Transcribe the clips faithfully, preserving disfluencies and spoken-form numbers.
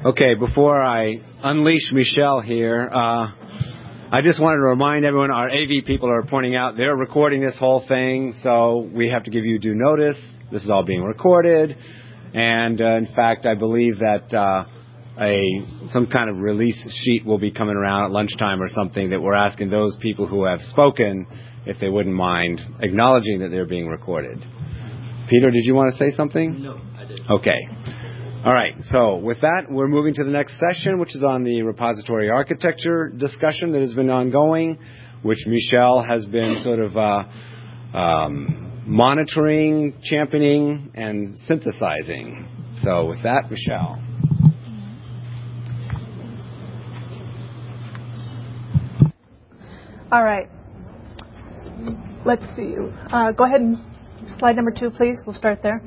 Okay, before I unleash Michelle here, uh, I just wanted to remind everyone, our A V people are pointing out they're recording this whole thing, so we have to give you due notice. This is all being recorded, and uh, in fact, I believe that uh, a some kind of release sheet will be coming around at lunchtime or something that we're asking those people who have spoken if they wouldn't mind acknowledging that they're being recorded. Peter, did you want to say something? No, I didn't. Okay. All right, so with that, we're moving to the next session, which is on the repository architecture discussion that has been ongoing, which Michelle has been sort of uh, um, monitoring, championing, and synthesizing. So with that, Michelle. All right. Let's see. Uh, go ahead and slide number two, please. We'll start there.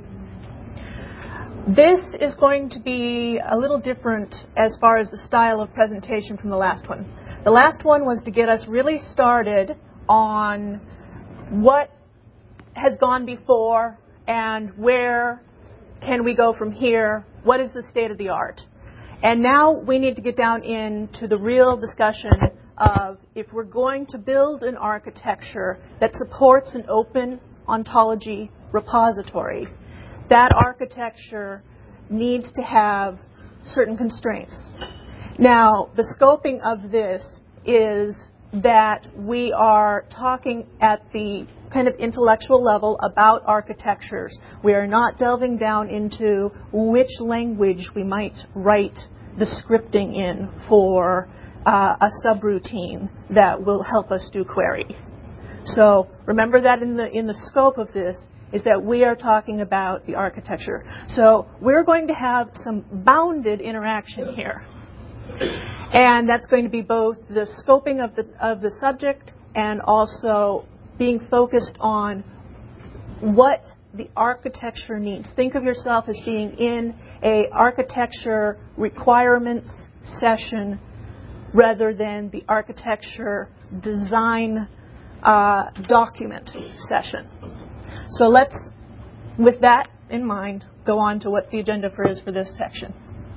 This is going to be a little different as far as the style of presentation from the last one. The last one was to get us really started on what has gone before and where can we go from here, what is the state of the art. And now we need to get down into the real discussion of if we're going to build an architecture that supports an open ontology repository, that architecture needs to have certain constraints. Now, the scoping of this is that we are talking at the kind of intellectual level about architectures. We are not delving down into which language we might write the scripting in for uh, a subroutine that will help us do query. So remember that in the in the scope of this is that we are talking about the architecture. So we're going to have some bounded interaction here. And that's going to be both the scoping of the of the subject and also being focused on what the architecture needs. Think of yourself as being in a architecture requirements session rather than the architecture design uh, document session. So let's, with that in mind, go on to what the agenda for is for this section.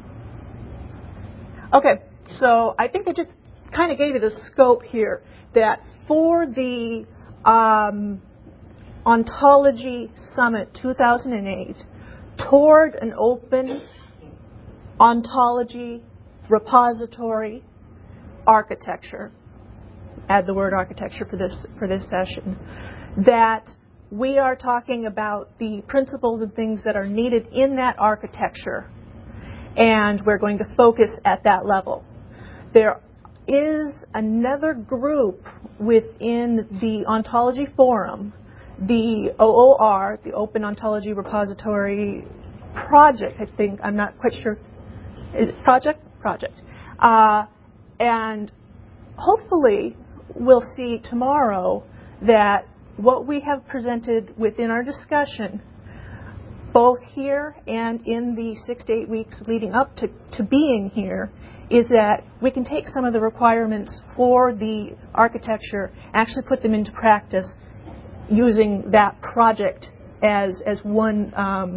Okay, so I think I just kind of gave you the scope here that for the um, Ontology Summit two thousand eight, toward an open ontology repository architecture, add the word architecture for this for this session, that we are talking about the principles and things that are needed in that architecture, and we're going to focus at that level. There is another group within the Ontology Forum, the O O R, the Open Ontology Repository Project, I think, I'm not quite sure, is it project? Project. Uh, and hopefully we'll see tomorrow that what we have presented within our discussion, both here and in the six to eight weeks leading up to, to being here, is that we can take some of the requirements for the architecture, actually put them into practice using that project as, as one, um,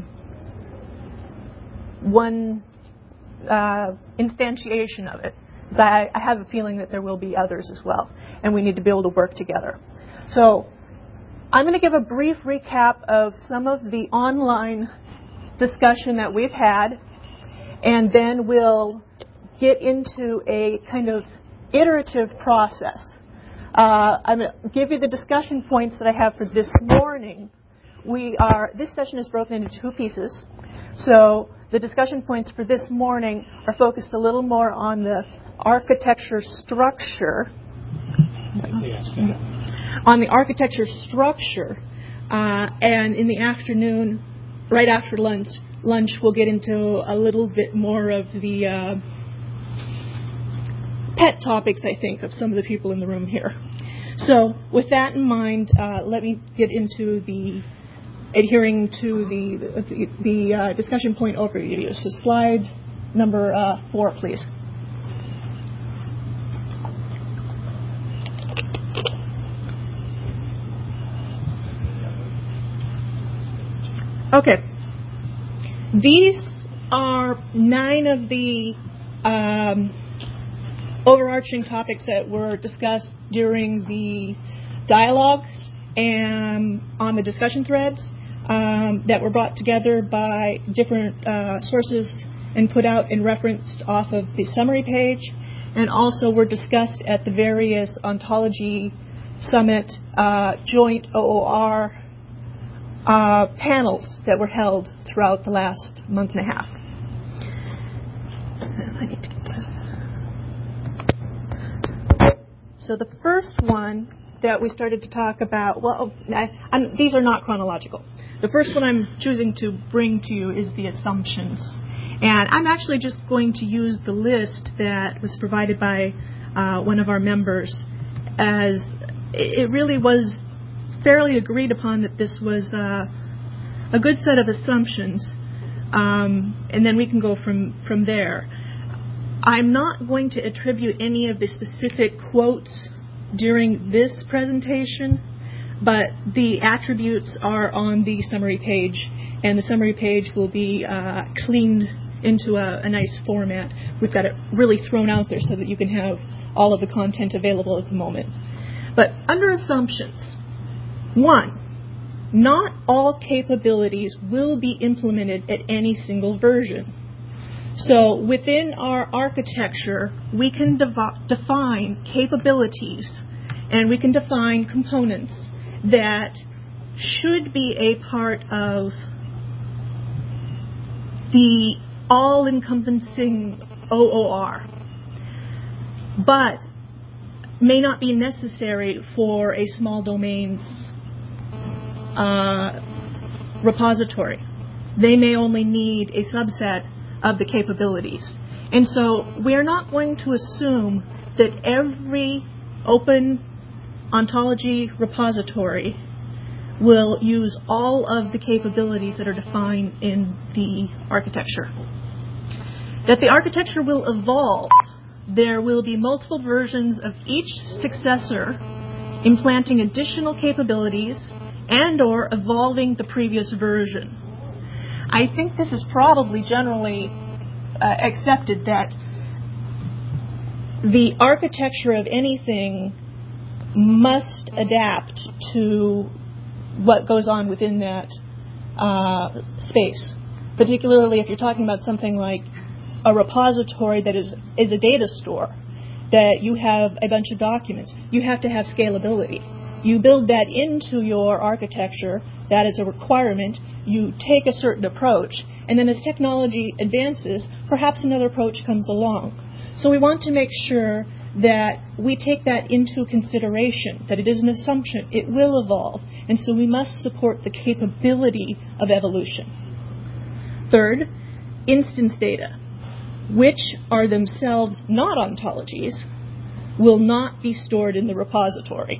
one uh, instantiation of it. So I, I have a feeling that there will be others as well, and we need to be able to work together. So I'm going to give a brief recap of some of the online discussion that we've had, and then we'll get into a kind of iterative process. Uh, I'm going to give you the discussion points that I have for this morning. We are, this session is broken into two pieces. So the discussion points for this morning are focused a little more on the architecture structure. On the architecture structure, uh, and in the afternoon, right after lunch, lunch we'll get into a little bit more of the uh, pet topics, I think, of some of the people in the room here. So with that in mind, uh, let me get into the adhering to the the, the uh, discussion point overview. So slide number uh, four, please. Okay. These are nine of the um, overarching topics that were discussed during the dialogues and on the discussion threads um, that were brought together by different uh, sources and put out and referenced off of the summary page, and also were discussed at the various Ontology Summit uh, joint O O R uh, panels that were held throughout the last month and a half. I need to get to... So the first one that we started to talk about, well, I, I'm, these are not chronological. The first one I'm choosing to bring to you is the assumptions. And I'm actually just going to use the list that was provided by uh, one of our members, as it really was fairly agreed upon that this was uh, a good set of assumptions, um, and then we can go from, from there. I'm not going to attribute any of the specific quotes during this presentation, but the attributes are on the summary page, and the summary page will be uh, cleaned into a, a nice format. We've got it really thrown out there so that you can have all of the content available at the moment. But under assumptions, one, not all capabilities will be implemented at any single version. So within our architecture, we can dev- define capabilities and we can define components that should be a part of the all-encompassing O O R, but may not be necessary for a small domain's uh, repository. They may only need a subset of the capabilities. And so we're not going to assume that every open ontology repository will use all of the capabilities that are defined in the architecture. That the architecture will evolve. There will be multiple versions of each successor implanting additional capabilities and or evolving the previous version. I think this is probably generally uh, accepted that the architecture of anything must adapt to what goes on within that uh, space, particularly if you're talking about something like a repository that is, is a data store, that you have a bunch of documents. You have to have scalability. You build that into your architecture. That is a requirement. You take a certain approach, and then as technology advances, perhaps another approach comes along. So we want to make sure that we take that into consideration, that it is an assumption. It will evolve, and so we must support the capability of evolution. Third, instance data, which are themselves not ontologies, will not be stored in the repository.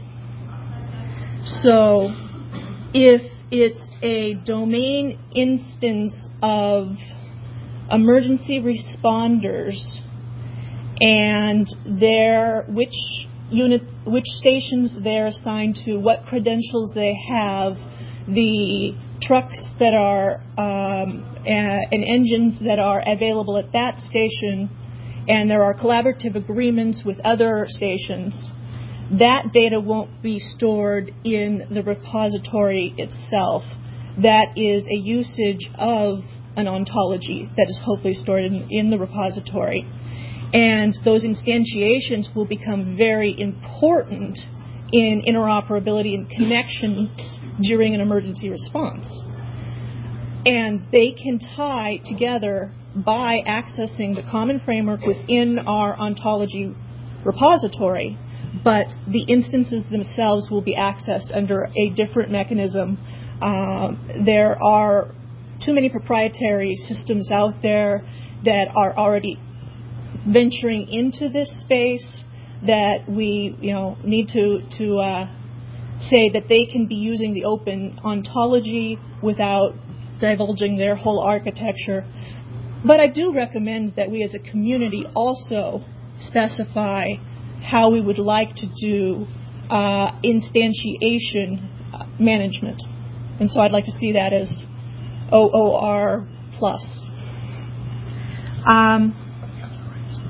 So if it's a domain instance of emergency responders and their which unit, which stations they're assigned to, what credentials they have, the trucks that are um, and engines that are available at that station, and there are collaborative agreements with other stations, that data won't be stored in the repository itself. That is a usage of an ontology that is hopefully stored in, in the repository. And those instantiations will become very important in interoperability and connections during an emergency response. And they can tie together by accessing the common framework within our ontology repository, but the instances themselves will be accessed under a different mechanism. Uh, there are too many proprietary systems out there that are already venturing into this space that we, you know, need to to uh, say that they can be using the open ontology without divulging their whole architecture. But I do recommend that we as a community also specify how we would like to do uh, instantiation management. And so I'd like to see that as O O R plus. Um,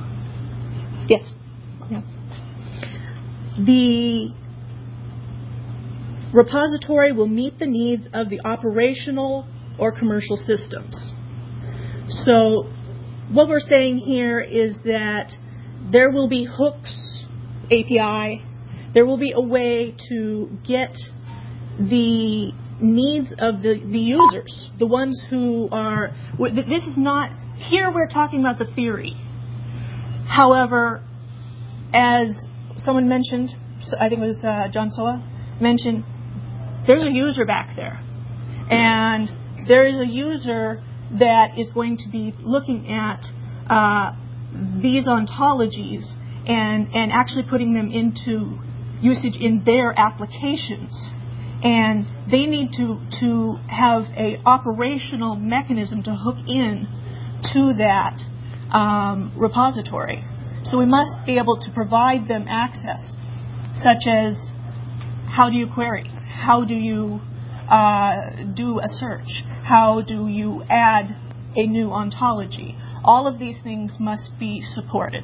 Yes. Yeah. The repository will meet the needs of the operational or commercial systems. So what we're saying here is that there will be hooks, A P I, there will be a way to get the needs of the, the users, the ones who are, this is not, here we're talking about the theory. However, as someone mentioned, I think it was uh, John Soa, mentioned, there's a user back there. And there is a user that is going to be looking at uh, these ontologies and, and actually putting them into usage in their applications. And they need to, to have a operational mechanism to hook in to that um, repository. So we must be able to provide them access, such as how do you query? How do you uh, do a search? How do you add a new ontology? All of these things must be supported.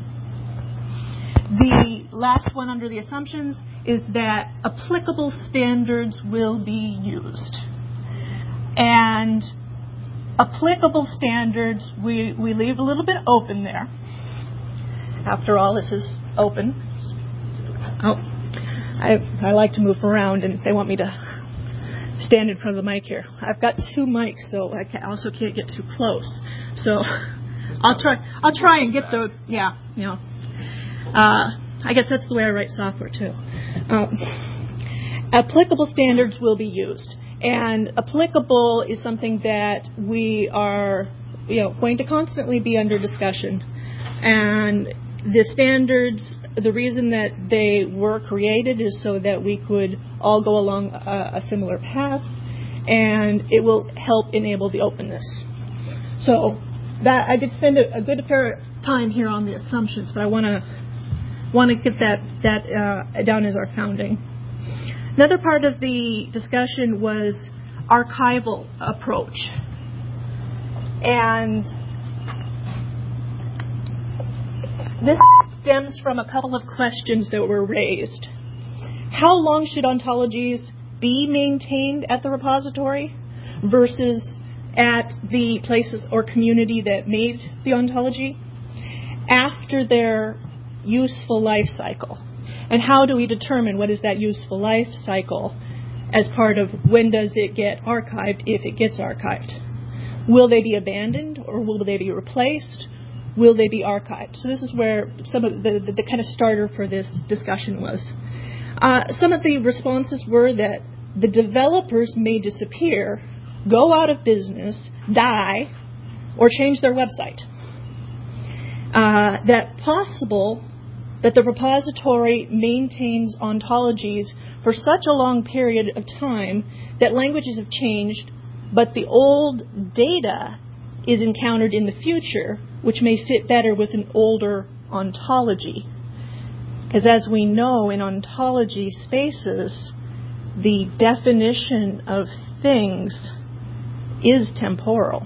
The last one under the assumptions is that applicable standards will be used. And applicable standards, we, we leave a little bit open there. After all, this is open. Oh, I, I like to move around, and they want me to stand in front of the mic here. I've got two mics, so I can, also can't get too close. So I'll try. I'll try and get the yeah, you know. Uh, I guess that's the way I write software too. Um, applicable standards will be used, and applicable is something that we are, you know, going to constantly be under discussion. And the standards, the reason that they were created is so that we could all go along a, a similar path, and it will help enable the openness. So that I did spend a, a good pair of time here on the assumptions, but I want to want to get that that uh, down as our founding. Another part of the discussion was archival approach, and this stems from a couple of questions that were raised. How long should ontologies be maintained at the repository versus at the places or community that made the ontology after their useful life cycle? And how do we determine what is that useful life cycle as part of when does it get archived, if it gets archived? Will they be abandoned or will they be replaced? Will they be archived? So this is where some of the, the, the kind of starter for this discussion was. Uh, some of the responses were that the developers may disappear, go out of business, die, or change their website. Uh, that possible that the repository maintains ontologies for such a long period of time that languages have changed, but the old data is encountered in the future, which may fit better with an older ontology. Because as we know, in ontology spaces, the definition of things is temporal.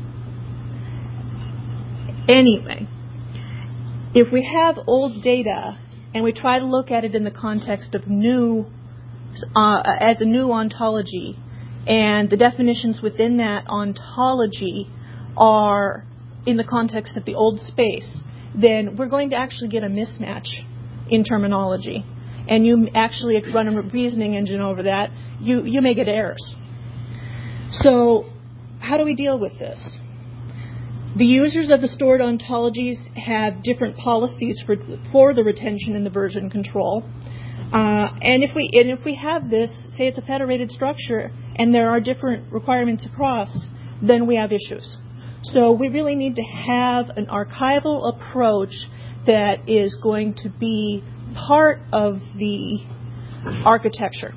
Anyway, if we have old data and we try to look at it in the context of new, uh, as a new ontology, and the definitions within that ontology are in the context of the old space, then we're going to actually get a mismatch in terminology. And you actually, if you run a reasoning engine over that, you, you may get errors. So how do we deal with this? The users of the stored ontologies have different policies for, for the retention and the version control. Uh, and if we and if we have this, say it's a federated structure, and there are different requirements across, then we have issues. So we really need to have an archival approach that is going to be part of the architecture.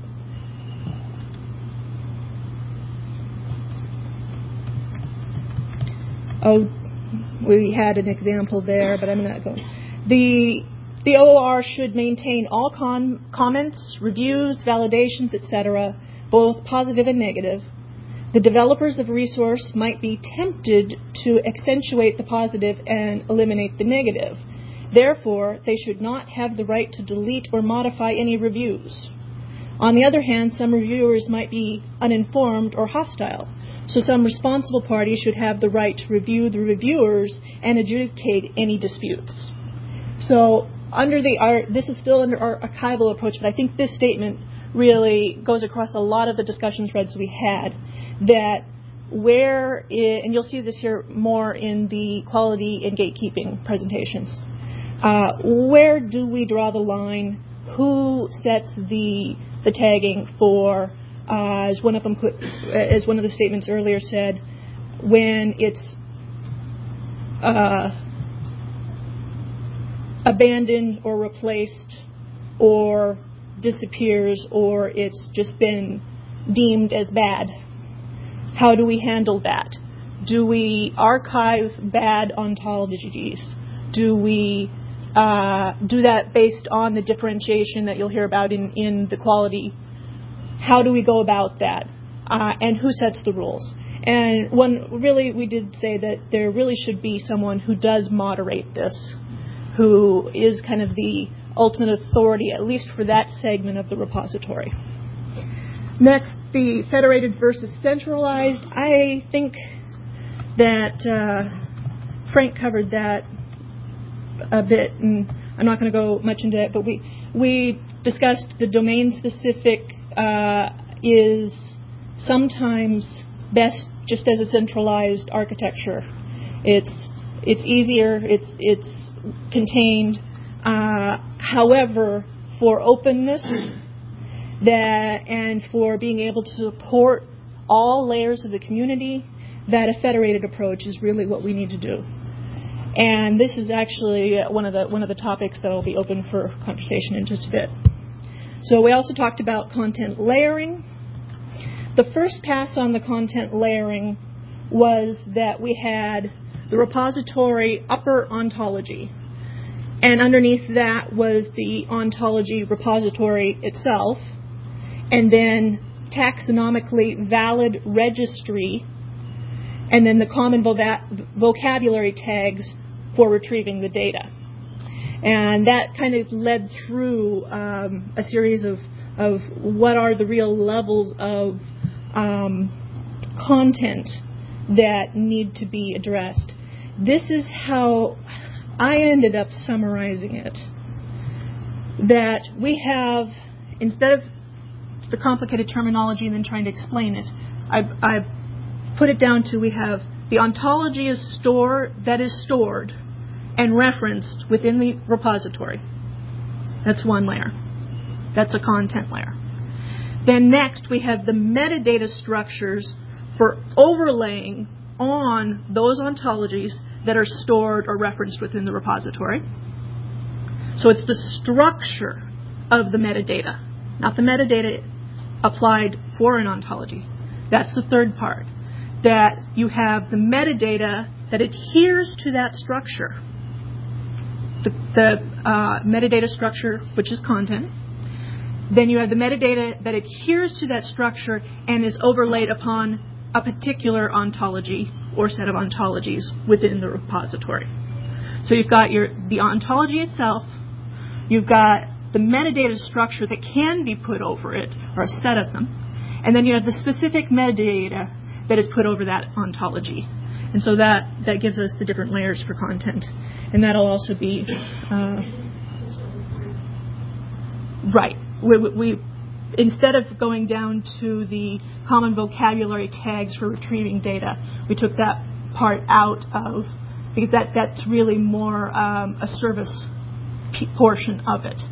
Oh, we had an example there, but I'm not going. The the O O R should maintain all con- comments, reviews, validations, et cetera, both positive and negative. The developers of a resource might be tempted to accentuate the positive and eliminate the negative. Therefore, they should not have the right to delete or modify any reviews. On the other hand, some reviewers might be uninformed or hostile, so some responsible party should have the right to review the reviewers and adjudicate any disputes. So under the our, this is still under our archival approach, but I think this statement really goes across a lot of the discussion threads we had, that where, it, and you'll see this here more in the quality and gatekeeping presentations, uh, where do we draw the line? Who sets the the tagging for, uh, as one of them put, as one of the statements earlier said, when it's uh, abandoned or replaced or disappears or it's just been deemed as bad. How do we handle that? Do we archive bad ontologies? Do we uh, do that based on the differentiation that you'll hear about in, in the quality? How do we go about that? Uh, and who sets the rules? And one, really, we did say that there really should be someone who does moderate this, who is kind of the ultimate authority, at least for that segment of the repository. Next, the federated versus centralized. I think that uh, Frank covered that a bit, and I'm not going to go much into it, but we we discussed the domain-specific uh, is sometimes best just as a centralized architecture. It's it's easier, it's it's contained. Uh, however, for openness that and for being able to support all layers of the community, that a federated approach is really what we need to do. And this is actually one of the one of the topics that will be open for conversation in just a bit. So we also talked about content layering. The first pass on the content layering was that we had the repository upper ontology. And underneath that was the ontology repository itself, and then taxonomically valid registry, and then the common vocabulary tags for retrieving the data. And that kind of led through um, a series of, of what are the real levels of um, content that need to be addressed. This is how I ended up summarizing it, that we have, instead of the complicated terminology and then trying to explain it, I've, I've put it down to we have the ontology is stored, that is stored and referenced within the repository. That's one layer. That's a content layer. Then next we have the metadata structures for overlaying on those ontologies that are stored or referenced within the repository. So it's the structure of the metadata, not the metadata applied for an ontology. That's the third part, that you have the metadata that adheres to that structure. The, the uh, metadata structure, which is content. Then you have the metadata that adheres to that structure and is overlaid upon a particular ontology or set of ontologies within the repository. So you've got your the ontology itself, you've got the metadata structure that can be put over it, or a set of them, and then you have the specific metadata that is put over that ontology. And so that, that gives us the different layers for content. And that'll also be uh, right. We, we instead of going down to the common vocabulary tags for retrieving data, we took that part out of, because that, that's really more um, a service p- portion of it.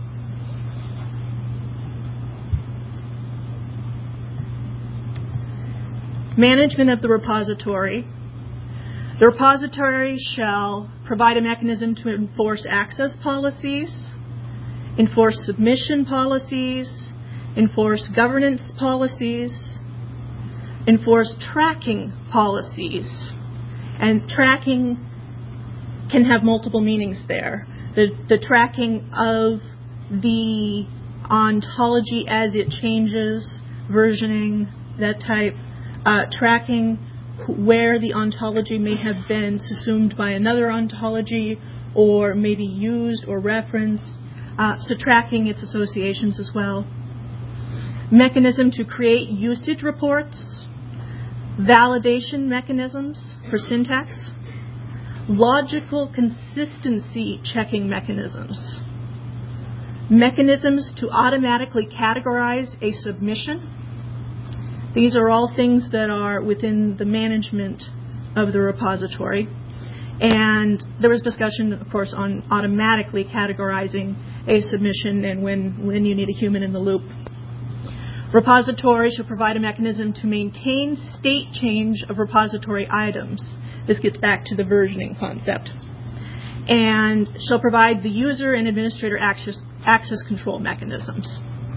Management of the repository. The repository shall provide a mechanism to enforce access policies, enforce submission policies, enforce governance policies, enforce tracking policies. And tracking can have multiple meanings there. The, the tracking of the ontology as it changes, versioning, that type. Uh, tracking where the ontology may have been subsumed by another ontology or maybe used or referenced, uh, so tracking its associations as well. Mechanism to create usage reports, validation mechanisms for syntax, logical consistency checking mechanisms, mechanisms to automatically categorize a submission. These are all things that are within the management of the repository. And there was discussion, of course, on automatically categorizing a submission and when, when you need a human in the loop. Repository should provide a mechanism to maintain state change of repository items. This gets back to the versioning concept. And shall provide the user and administrator access, access control mechanisms.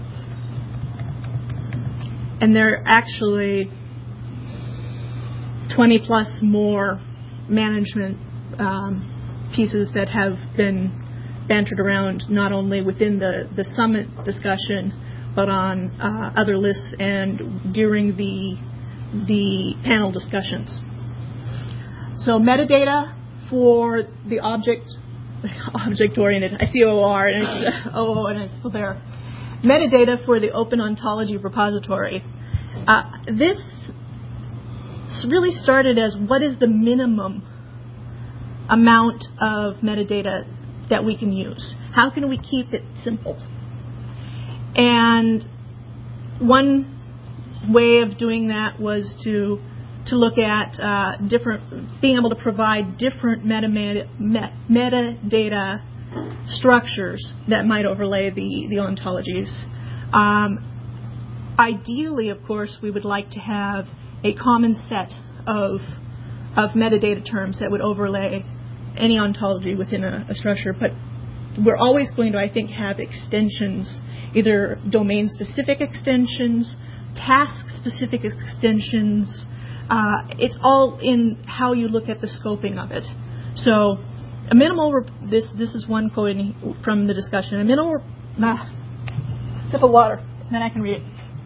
And there are actually twenty plus more management um, pieces that have been bantered around not only within the, the summit discussion, but on uh, other lists and during the, the panel discussions. So metadata for the object, object-oriented, I see O O R and it's O O and it's still there. Metadata for the Open Ontology repository. Uh, this really started as what is the minimum amount of metadata that we can use? How can we keep it simple? And one way of doing that was to to look at uh, different, being able to provide different meta, meta, metadata structures that might overlay the, the ontologies. Um, ideally, of course, we would like to have a common set of, of metadata terms that would overlay any ontology within a, a structure, but we're always going to, I think, have extensions, either domain-specific extensions, task-specific extensions. Uh, it's all in how you look at the scoping of it. So a minimal, rep- this this is one quote from the discussion, a minimal, rep- ah, sip of water, then I can read it.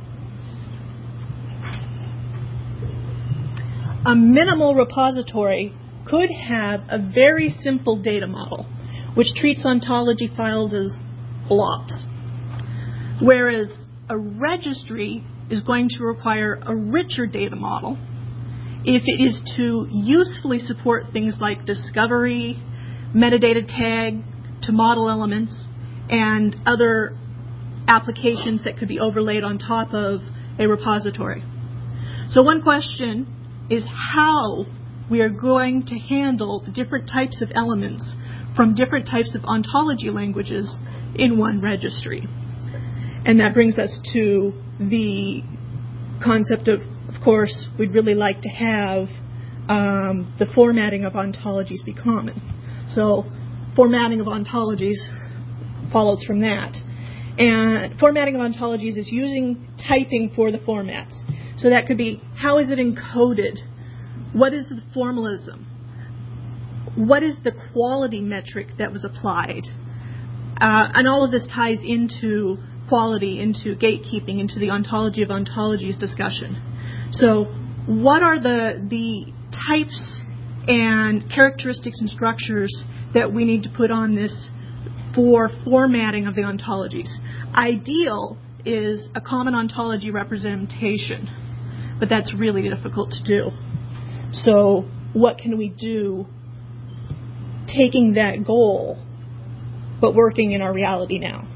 A minimal repository could have a very simple data model, which treats ontology files as blobs, whereas a registry is going to require a richer data model if it is to usefully support things like discovery, metadata tag to model elements, and other applications that could be overlaid on top of a repository. So one question is how we are going to handle different types of elements from different types of ontology languages in one registry. And that brings us to the concept of, of course, we'd really like to have um, the formatting of ontologies be common. So formatting of ontologies follows from that. And formatting of ontologies is using typing for the formats. So that could be, how is it encoded? What is the formalism? What is the quality metric that was applied? Uh, and all of this ties into quality, into gatekeeping, into the ontology of ontologies discussion. So what are the, the types and characteristics and structures that we need to put on this for formatting of the ontologies? Ideal is a common ontology representation, but that's really difficult to do. So what can we do taking that goal, but working in our reality now?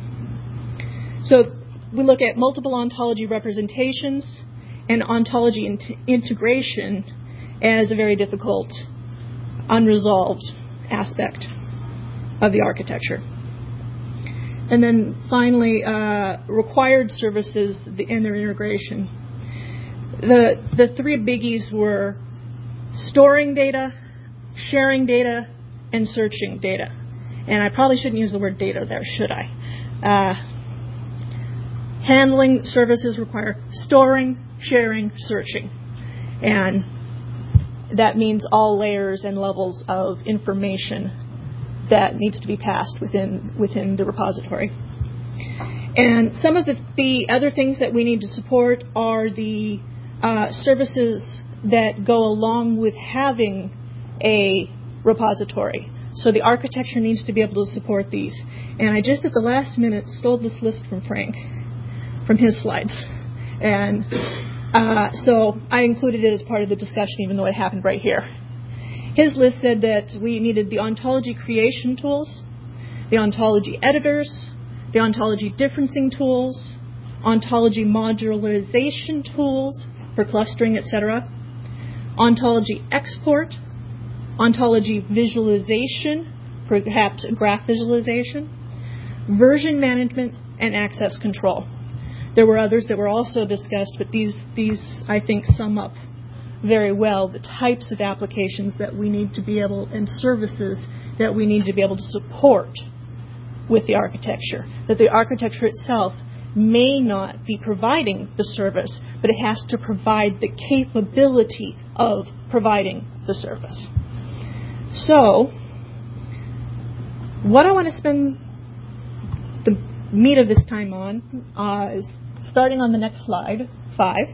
So we look at multiple ontology representations and ontology int- integration as a very difficult, unresolved aspect of the architecture. And then finally, uh, required services and their integration. The, the three biggies were storing data, sharing data, and searching data. And I probably shouldn't use the word data there, should I? Uh, handling services require storing, sharing, searching. And that means all layers and levels of information that needs to be passed within within the repository. And some of the, the other things that we need to support are the uh, services that go along with having a repository. So the architecture needs to be able to support these. And I just at the last minute stole this list from Frank, from his slides. And uh, so I included it as part of the discussion, even though it happened right here. His list said that we needed the ontology creation tools, the ontology editors, the ontology differencing tools, ontology modularization tools for clustering, et cetera, ontology export, ontology visualization, perhaps graph visualization, version management, and access control. There were others that were also discussed, but these, these I think, sum up very well the types of applications that we need to be able, and services that we need to be able to support with the architecture. That the architecture itself may not be providing the service, but it has to provide the capability of providing the service. So, what I want to spend the meat of this time on uh, is starting on the next slide, five.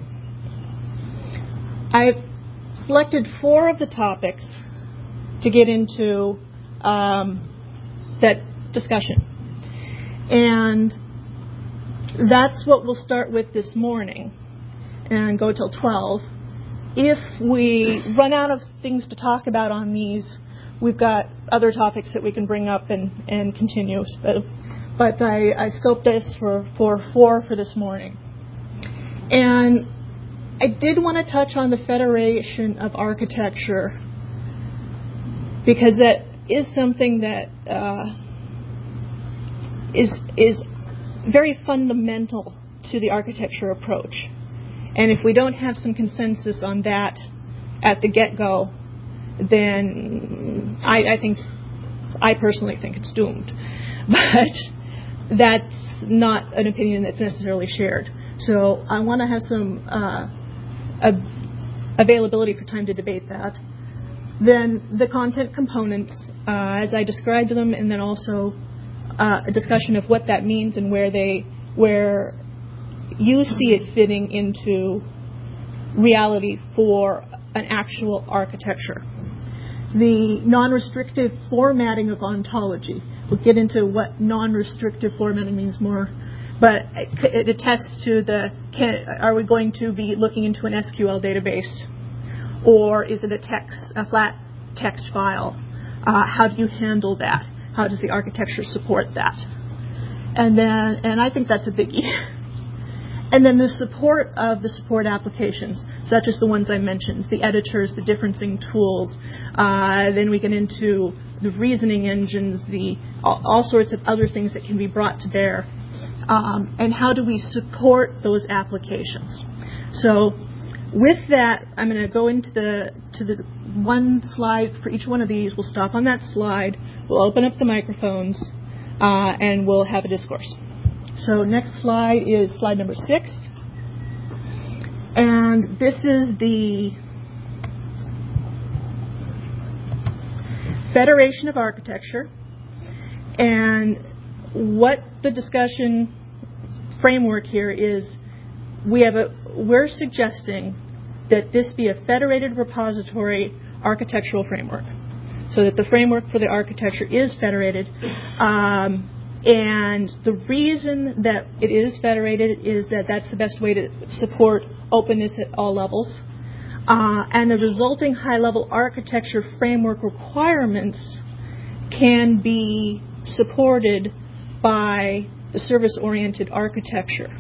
I've selected four of the topics to get into um, that discussion. And that's what we'll start with this morning and go till twelve. If we run out of things to talk about on these, we've got other topics that we can bring up and, and continue. But, but I, I scoped this for, for four for this morning. And I did want to touch on the Federation of Architecture because that is something that uh, is is very fundamental to the architecture approach. And if we don't have some consensus on that at the get-go, then I, I think, I personally think it's doomed. But that's not an opinion that's necessarily shared. So I want to have some uh, a, availability for time to debate that. Then the content components, uh, as I described them, and then also uh, a discussion of what that means and where they, where you see it fitting into reality for an actual architecture. The non-restrictive formatting of ontology. We'll get into what non-restrictive formatting means more, but it attests to the, can, are we going to be looking into an S Q L database? Or is it a text, a flat text file? Uh, how do you handle that? How does the architecture support that? And then, and I think that's a biggie. And then the support of the support applications, such as the ones I mentioned, the editors, the differencing tools. Uh, then we get into the reasoning engines, the all, all sorts of other things that can be brought to bear. Um, and how do we support those applications? So with that, I'm going to go into the to the one slide for each one of these. We'll stop on that slide. We'll open up the microphones, uh, and we'll have a discourse. So next slide is slide number six. And this is the Federation of Architecture. And what the discussion framework here is, we have a, we're suggesting that this be a federated repository architectural framework. So that the framework for the architecture is federated. Um, And the reason that it is federated is that that's the best way to support openness at all levels. Uh, and the resulting high-level architecture framework requirements can be supported by the service-oriented architecture.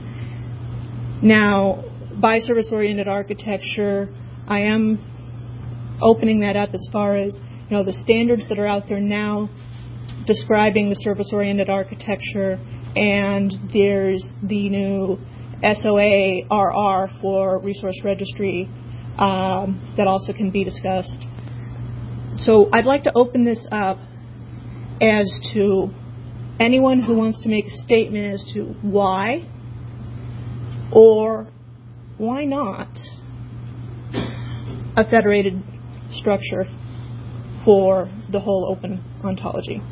Now, by service-oriented architecture, I am opening that up as far as, you know, the standards that are out there now describing the service-oriented architecture, and there's the new S O A R R for resource registry um, that also can be discussed. So I'd like to open this up as to anyone who wants to make a statement as to why or why not a federated structure for the whole open ontology.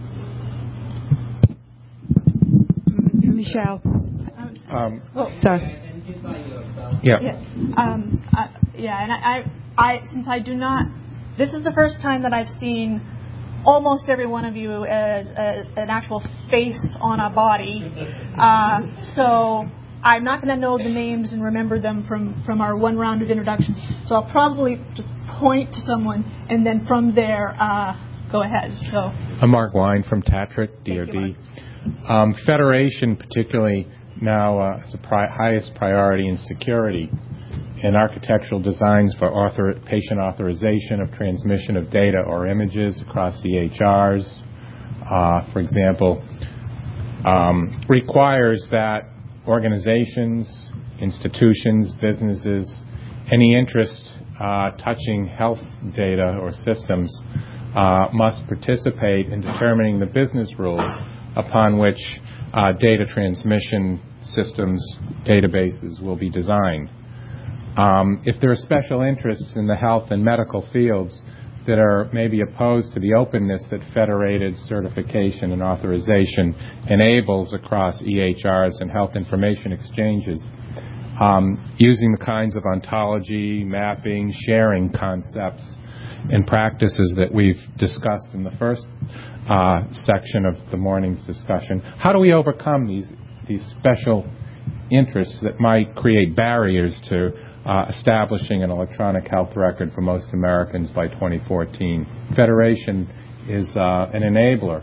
Michelle. Um, oh, sorry. Yeah. Yeah. Um, I, yeah, and I, I, I, since I do not, this is the first time that I've seen almost every one of you as, as an actual face on a body. Uh, so I'm not going to know the names and remember them from, from our one round of introductions. So I'll probably just point to someone, and then from there, uh, go ahead. So I'm Mark Wine from Tatric, D O D. Um, Federation, particularly now, uh, is the pri- highest priority in security and architectural designs for author- patient authorization of transmission of data or images across E H Rs, uh, for example, um, requires that organizations, institutions, businesses, any interest uh, touching health data or systems uh, must participate in determining the business rules upon which uh, data transmission systems, databases will be designed. Um, if there are special interests in the health and medical fields that are maybe opposed to the openness that federated certification and authorization enables across E H Rs and health information exchanges, um, using the kinds of ontology, mapping, sharing concepts and practices that we've discussed in the first uh, section of the morning's discussion, how do we overcome these, these special interests that might create barriers to Uh, establishing an electronic health record for most Americans by twenty fourteen. Federation is uh, an enabler.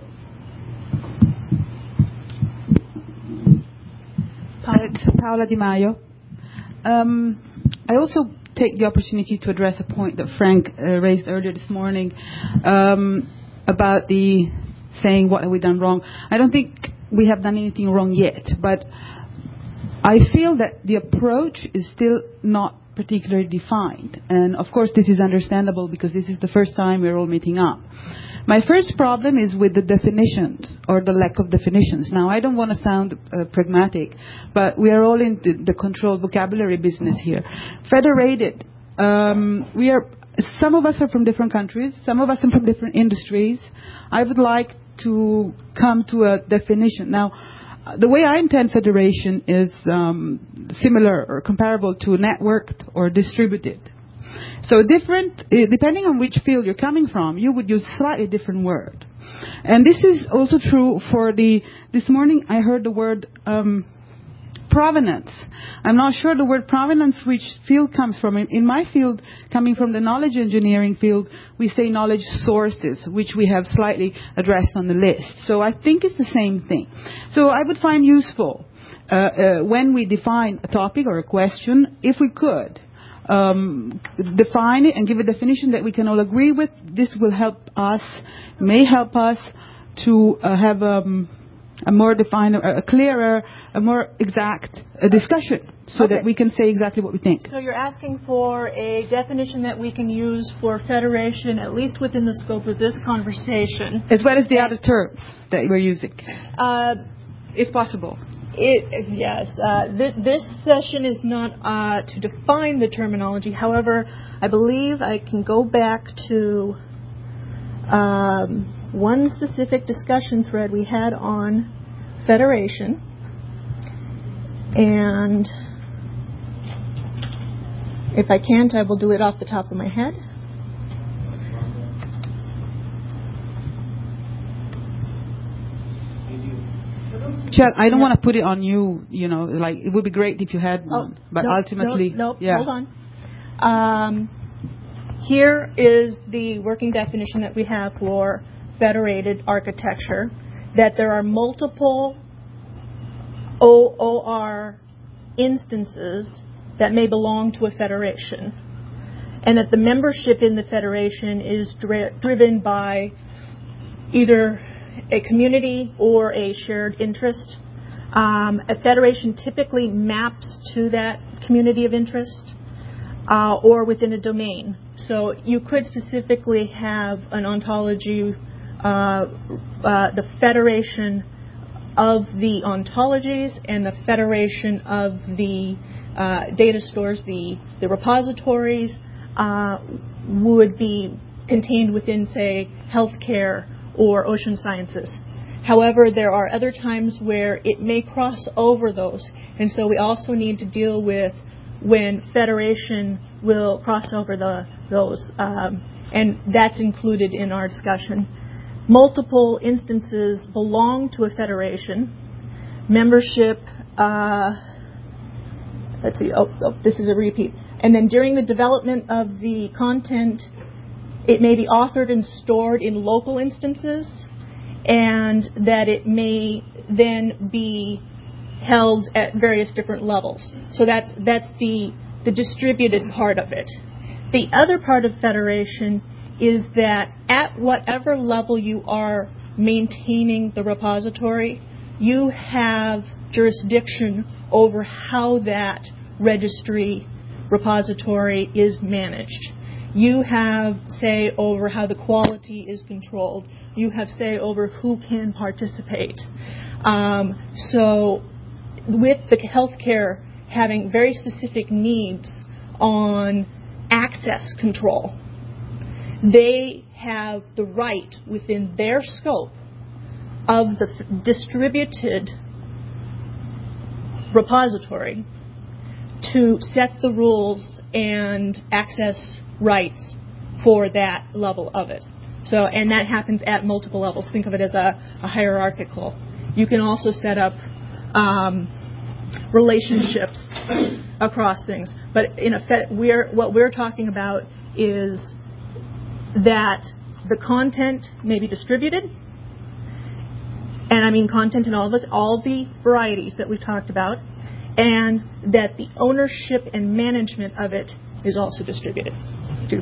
Paola Di Maio. Um, I also take the opportunity to address a point that Frank uh, raised earlier this morning um, about the saying, what have we done wrong? I don't think we have done anything wrong yet, but I feel that the approach is still not particularly defined. And of course, this is understandable because this is the first time we're all meeting up. My first problem is with the definitions or the lack of definitions. Now, I don't want to sound uh, pragmatic, but we are all in the, the controlled vocabulary business here. Federated, um, we are, some of us are from different countries, some of us are from different industries. I would like to come to a definition. Now, the way I intend federation is um, similar or comparable to networked or distributed. So different, uh, depending on which field you're coming from, you would use a slightly different word. And this is also true for the, this morning I heard the word um, provenance. I'm not sure the word provenance which field comes from. In, in my field, coming from the knowledge engineering field, we say knowledge sources, which we have slightly addressed on the list. So I think it's the same thing. So I would find useful uh, uh, when we define a topic or a question, if we could, um, define it and give a definition that we can all agree with. This will help us, may help us to uh, have um, a more defined, a clearer, a more exact uh, discussion so okay. that we can say exactly what we think. So you're asking for a definition that we can use for federation, at least within the scope of this conversation. As well as the other terms that we're using. Uh, if possible. It, yes. Uh, th- this session is not uh, to define the terminology. However, I believe I can go back to um, one specific discussion thread we had on federation. And if I can't, I will do it off the top of my head. Chad, I don't yeah. want to put it on you, you know, like it would be great if you had one, oh, but nope, ultimately... Nope, nope, yeah. hold on. Um, here is the working definition that we have for federated architecture, that there are multiple O O R instances that may belong to a federation, and that the membership in the federation is dri- driven by either a community or a shared interest. Um, a federation typically maps to that community of interest uh, or within a domain. So you could specifically have an ontology, uh, uh, the federation of the ontologies and the federation of the uh, data stores, the, the repositories uh, would be contained within, say, healthcare or ocean sciences. However, there are other times where it may cross over those, and so we also need to deal with when federation will cross over the, those, um, and that's included in our discussion. multiple instances belong to a federation. Membership, uh, let's see, oh, oh, this is a repeat. And then during the development of the content, it may be authored and stored in local instances, and that it may then be held at various different levels. So that's that's the the distributed part of it. The other part of federation is that at whatever level you are maintaining the repository, you have jurisdiction over how that registry repository is managed. You have say over how the quality is controlled. You have say over who can participate. Um, so with the healthcare having very specific needs on access control, they have the right within their scope of the f- distributed repository to set the rules and access rights for that level of it. So, and that happens at multiple levels. Think of it as a, a hierarchical. You can also set up um, relationships across things. But in effect, we're, what we're talking about is that the content may be distributed, and I mean content in all of it, all the varieties that we've talked about, and that the ownership and management of it is also distributed. Too.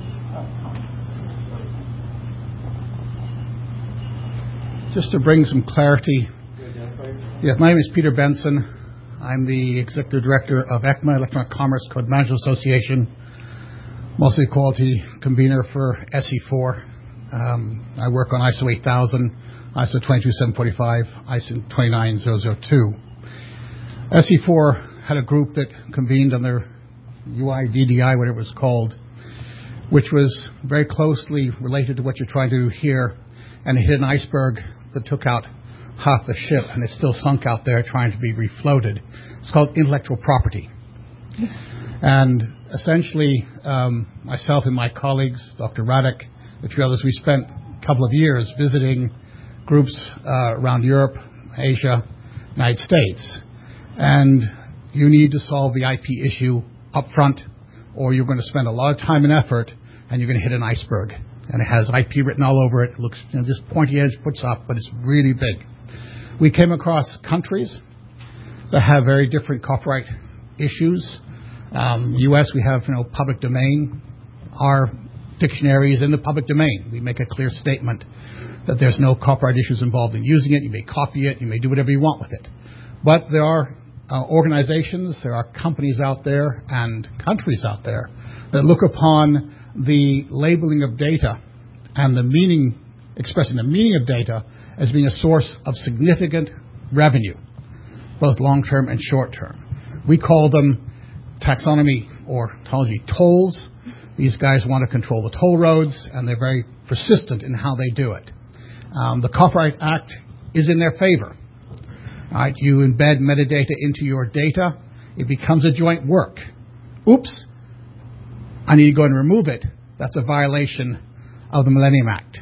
Just to bring some clarity, yes, my name is Peter Benson. I'm the Executive Director of ECMA, Electronic Commerce Code Management Association, mostly quality convener for S E four. Um, I work on I S O eight thousand, I S O twenty-two seven forty-five, I S O twenty-nine thousand two. S E four had a group that convened on their U I D D I, whatever it was called, which was very closely related to what you're trying to do here, and it hit an iceberg that took out half the ship, and it's still sunk out there trying to be refloated. It's called intellectual property. And essentially, um, myself and my colleagues, Doctor Radek, a few others, we spent a couple of years visiting groups uh, around Europe, Asia, United States. And you need to solve the I P issue up front, or you're going to spend a lot of time and effort, and you're going to hit an iceberg. And it has I P written all over it. It looks, you know, this pointy edge puts up, but it's really big. We came across countries that have very different copyright issues. Um, U S, we have, you know, public domain. Our dictionary is in the public domain. We make a clear statement that there's no copyright issues involved in using it. You may copy it. You may do whatever you want with it. But there are uh, organizations, there are companies out there and countries out there that look upon the labeling of data and the meaning, expressing the meaning of data as being a source of significant revenue, both long-term and short-term. We call them taxonomy or tautology tolls. These guys want to control the toll roads, and they're very persistent in how they do it. Um, the Copyright Act is in their favor. Right? You embed metadata into your data, it becomes a joint work. Oops, I need to go and remove it. That's a violation of the Millennium Act.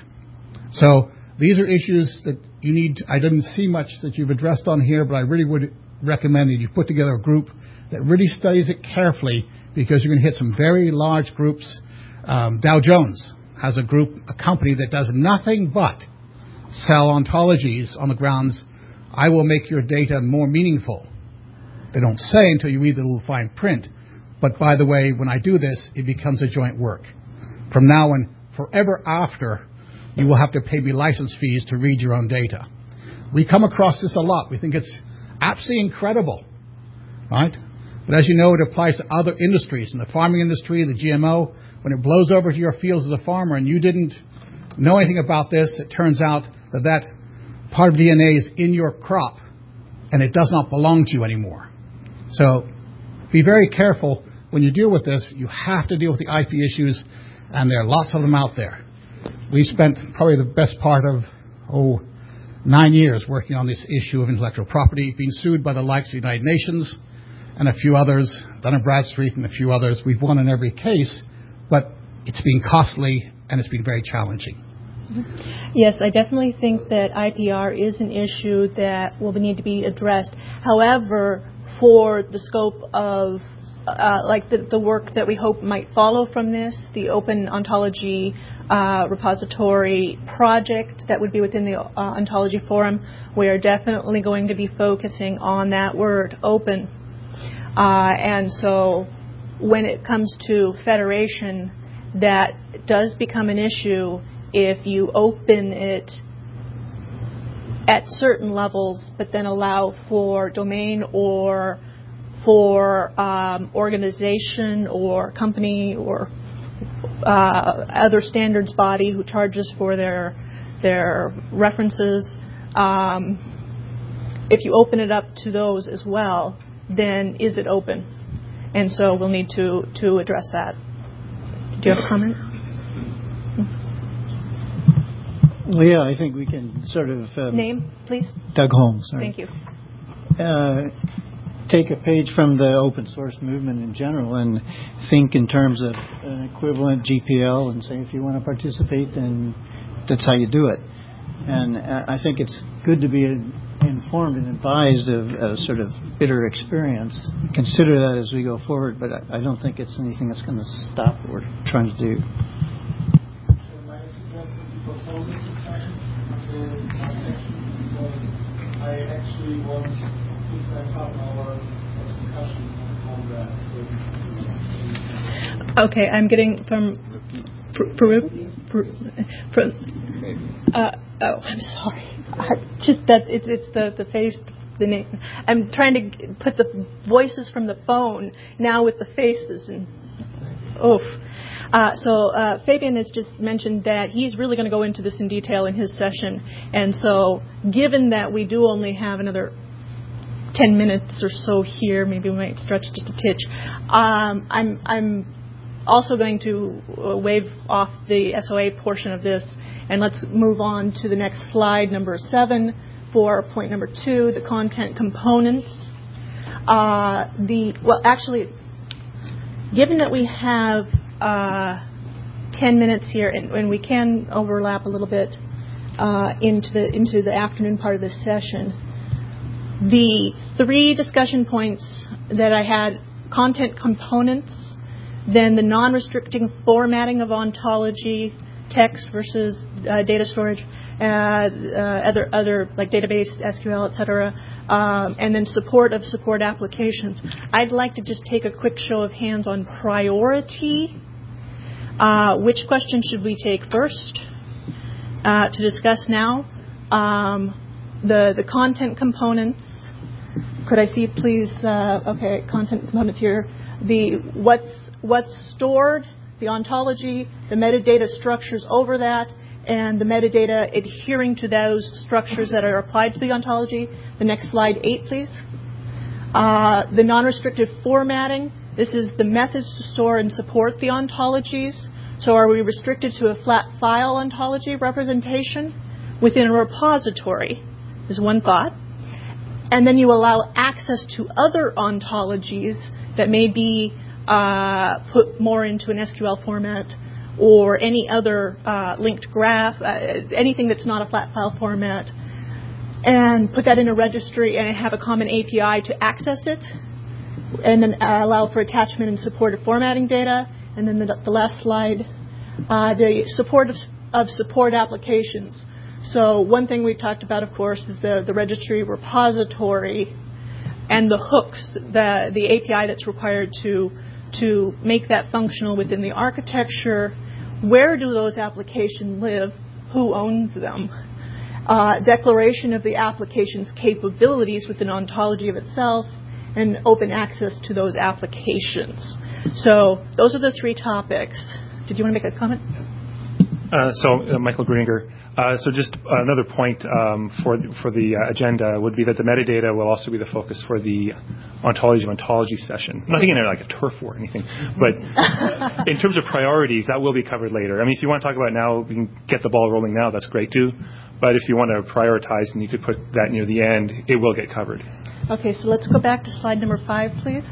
So these are issues that you need. I didn't see much that you've addressed on here, but I really would recommend that you put together a group that really studies it carefully, because you're going to hit some very large groups. Um, Dow Jones has a group, a company that does nothing but sell ontologies on the grounds, I will make your data more meaningful. They don't say until you read the little fine print, but by the way, when I do this, it becomes a joint work. From now and forever after, you will have to pay me license fees to read your own data. We come across this a lot. We think it's absolutely incredible, right? But as you know, it applies to other industries. In the farming industry, the G M O, when it blows over to your fields as a farmer and you didn't know anything about this, it turns out that that part of D N A is in your crop and it does not belong to you anymore. So be very careful when you deal with this. You have to deal with the I P issues, and there are lots of them out there. We spent probably the best part of, oh, nine years working on this issue of intellectual property, being sued by the likes of the United Nations and a few others, Dun and Bradstreet and a few others. We've won in every case, but it's been costly and it's been very challenging. Yes, I definitely think that I P R is an issue that will need to be addressed. However, for the scope of uh, like the, the work that we hope might follow from this, the Open Ontology uh, Repository project that would be within the uh, Ontology Forum, we are definitely going to be focusing on that word, open. Uh, and so when it comes to federation, that does become an issue if you open it at certain levels, but then allow for domain or for um, organization or company or uh, other standards body who charges for their their references. Um, if you open it up to those as well, then is it open? And so we'll need to, to address that. Do you have a comment? Well, yeah, I think we can sort of... Um, Name, please. Doug Holmes. Sorry. Thank you. Uh, take a page from the open source movement in general and think in terms of an equivalent G P L and say if you want to participate, then that's how you do it. And I think it's good to be informed and advised of a sort of bitter experience. Consider that as we go forward, but I don't think it's anything that's going to stop what we're trying to do. I actually want to keep my half hour discussion on that. Okay, I'm getting from Peru. From, uh, oh, I'm sorry. I just that it's, it's the the face, the name. I'm trying to put the voices from the phone now with the faces and oof. Uh, so uh, Fabian has just mentioned that he's really going to go into this in detail in his session. And so given that we do only have another ten minutes or so here, maybe we might stretch just a titch, um, I'm, I'm also going to uh, wave off the S O A portion of this, and let's move on to the next slide, number seven, for point number two, the content components. Uh, the well, actually, given that we have Uh, ten minutes here, and, and we can overlap a little bit uh, into the into the afternoon part of this session. The three discussion points that I had: content components, then the non-restricting formatting of ontology, text versus uh, data storage, uh, uh, other other like database, S Q L, et cetera, um, and then support of support applications. I'd like to just take a quick show of hands on priority. Uh, which question should we take first uh, to discuss now? Um, the the content components. Could I see, please? Uh, okay, content components here. The what's what's stored, the ontology, the metadata structures over that, and the metadata adhering to those structures that are applied to the ontology. The next slide, eight, please. Uh, the non-restricted formatting. This is the methods to store and support the ontologies. So are we restricted to a flat file ontology representation within a repository? Is one thought. And then you allow access to other ontologies that may be uh, put more into an S Q L format or any other uh, linked graph, uh, anything that's not a flat file format, and put that in a registry and have a common A P I to access it, and then uh, allow for attachment and support of formatting data. And then the, the last slide, uh, the support of, of support applications. So one thing we talked about, of course, is the, the registry repository and the hooks, the, the A P I that's required to, to make that functional within the architecture. Where do those applications live? Who owns them? Uh, declaration of the application's capabilities within ontology of itself, and open access to those applications. So those are the three topics. Did you want to make a comment? Uh, so, uh, Michael Gringer. Uh, so just another point um, for the, for the uh, agenda would be that the metadata will also be the focus for the ontology of ontology session. I'm not thinking of like a turf war or anything, but in terms of priorities, that will be covered later. I mean, if you want to talk about it now, we can get the ball rolling now. That's great too. But if you want to prioritize and you could put that near the end, it will get covered. Okay, so let's go back to slide number five, please.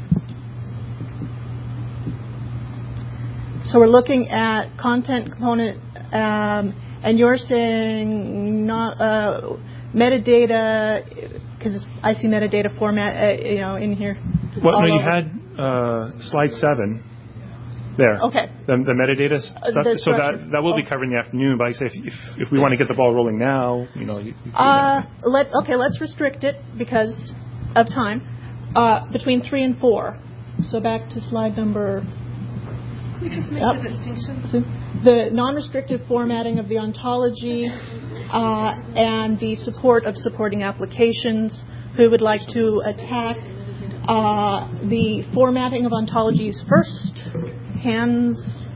So we're looking at content component um, And you're saying not uh, metadata, because I see metadata format, uh, you know, in here. Well, no, you over. had uh, slide seven there. Okay. The, the metadata stuff. Uh, the so that that will be covered in the afternoon. But I say if, if if we want to get the ball rolling now, you know. You, you uh, let okay. Let's restrict it because of time. Uh, between three and four. So back to slide number. Can we just make yep. the distinction? The non-restrictive formatting of the ontology uh, and the support of supporting applications. Who would like to attack uh, the formatting of ontologies first? Hands.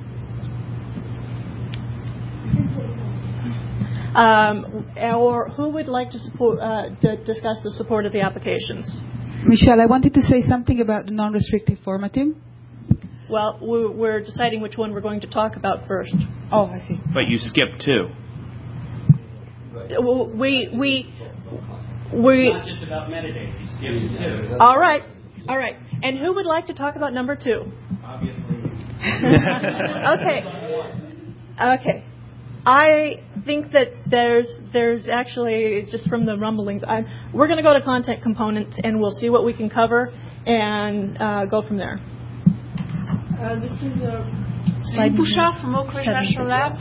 Um, or who would like to support, uh, d- discuss the support of the applications? Michelle, I wanted to say something about the non-restrictive formatting. Well, we're deciding which one we're going to talk about first. Oh, I see. But you skipped two. We we we. Not just about metadata. You skipped two. All right, all right. And who would like to talk about number two? Obviously. okay. Okay. I think that there's there's actually, just from the rumblings, I, we're going to go to content components and we'll see what we can cover and uh, go from there. Uh, this is uh, Lynn Bouchard from Oak Ridge National Lab.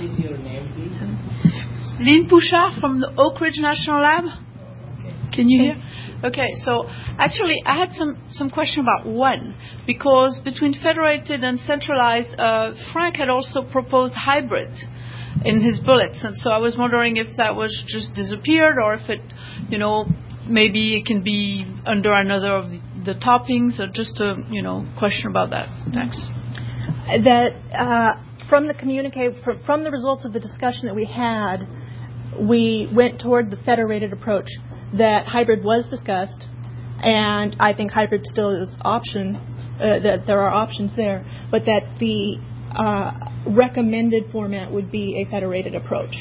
Lynn Bouchard from the Oak Ridge National Lab. Can you hear? Okay, so actually I had some, some question about one, because between federated and centralized, uh, Frank had also proposed hybrid in his bullets, and so I was wondering if that was just disappeared or if it, you know, maybe it can be under another of the, the toppings, or just a, you know, question about that. Thanks. That uh, from the communicate from the results of the discussion that we had, we went toward the federated approach. That hybrid was discussed, and I think hybrid still is option. Uh, that there are options there, but that the uh, recommended format would be a federated approach.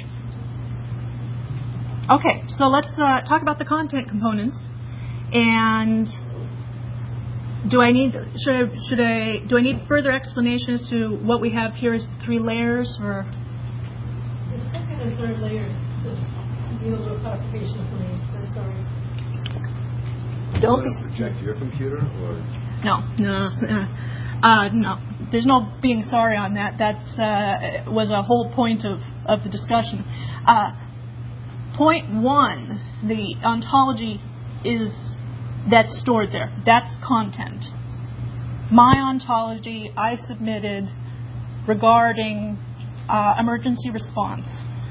Okay, so let's uh, talk about the content components. And do I need should I, should I do I need further explanation as to what we have here as the three layers, or the second and third layer? Just need a little clarification for me. I'm sorry. Don't you project your computer, or no, no, uh, uh, no. There's no being sorry on that. That's uh, was a whole point of of the discussion. Uh, point one, the ontology is that's stored there. That's content. My ontology I submitted regarding uh, emergency response,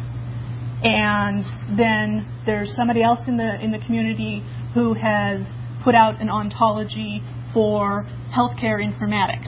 and then there's somebody else in the in the community who has put out an ontology for healthcare informatics,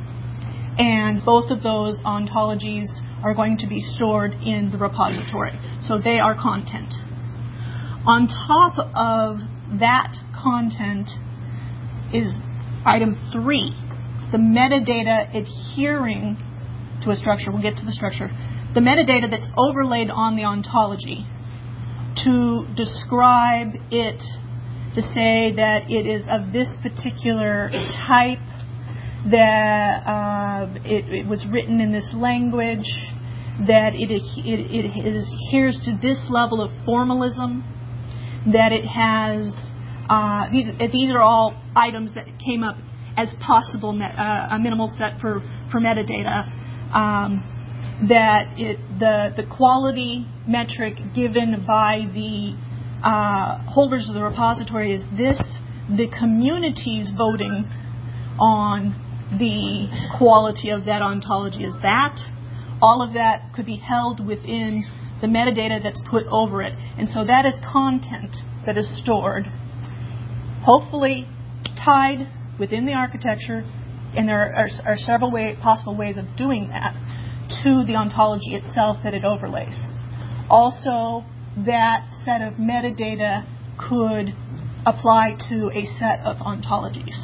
and both of those ontologies are going to be stored in the repository, so they are content. On top of that content is item three, the metadata adhering to a structure. We'll get to the structure. The metadata that's overlaid on the ontology to describe it, to say that it is of this particular type, that uh, it, it was written in this language, that it, it, it adheres to this level of formalism, that it has, uh, these, these are all items that came up as possible, met, uh, a minimal set for, for metadata, um, that it, the, the quality metric given by the uh, holders of the repository is this, the community's voting on the quality of that ontology is that. All of that could be held within the metadata that's put over it. And so that is content that is stored, hopefully tied within the architecture, and there are, are several way, possible ways of doing that, to the ontology itself that it overlays. Also, that set of metadata could apply to a set of ontologies.